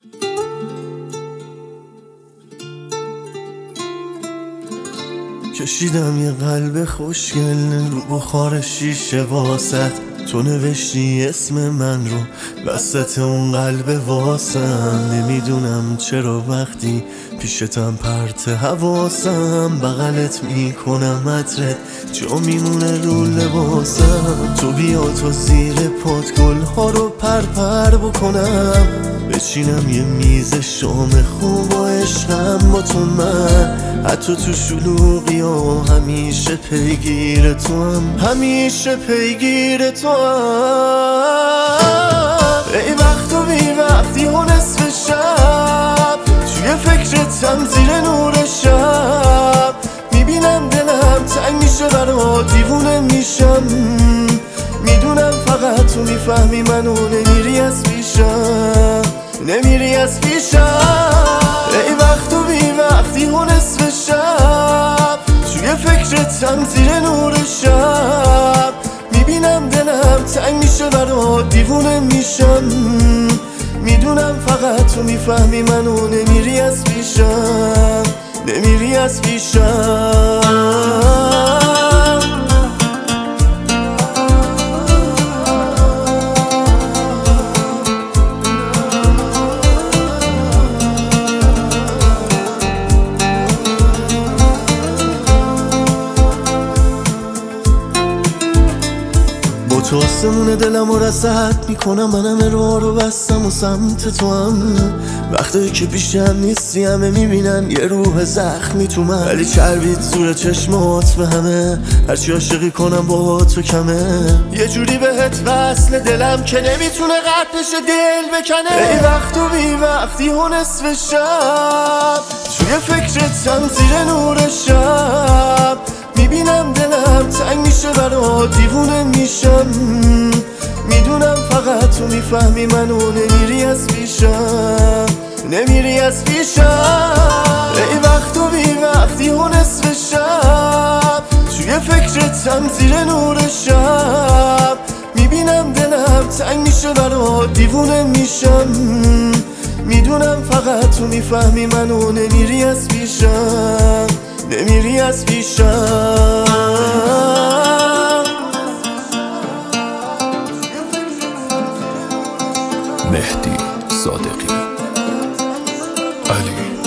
کشیدم یه قلب خوشگل رو بخار شیشه واسط، تو نوشتی اسم من رو وسط اون قلب واسم. نمیدونم چرا وقتی پیشتم پرت حواسم، بغلت میکنم عطرت جا میمونه رو لباسم. تو بیا تو زیر پات گلها رو پرپر بکنم، بچینم یه میز شام خوب و عشقم با تو من. حتی تو شلوغی ها همیشه پیگیر تو هم، همیشه پیگیر تو هم. ای وقت و بی وقتی ها نصف شب، توی فکرتم زیر نور شب. میبینم دلم تنگ میشه برا دیوونه میشم، میدونم فقط تو میفهمی منو، نمیری از پیشم، نمیری از پیشم. ای وقت و بی وقتی ها نصف شب، توی فکرتم زیر نور شب. میبینم دلم تنگ میشه برا دیوونه میشم، میدونم فقط تو میفهمی منو، نمیری از پیشم، نمیری از پیشم. تو آسمون دلم و رسد میکنم، منم راه رو بستم و سمت تو هم. وقتی که پیشم نیستی همه میبینن یه روح زخمی تو من، ولی چربید زور چشمات به همه، هرچی عاشقی کنم با تو کمه. یه جوری بهت وصل دلم که نمیتونه قطعش دل بکنه. ای وقت و بی وقتی ها نصف شب، توی فکرتم زیر نور شب. میبینم دلم تنگ میشه برا دیوونه میشم، میدونم فقط تو میفهمی منو، نمیری از پیشم، نمیری از پیشم. ای وقت و بی وقتی ها نصف شب، توی فکرتم زیر نور شب. میبینم دلم تنگ میشه برا دیوونه میشم، میدونم فقط تو میفهمی منو، نمیری از پیشم، نمیری از پیشم. مهدی صادقی علی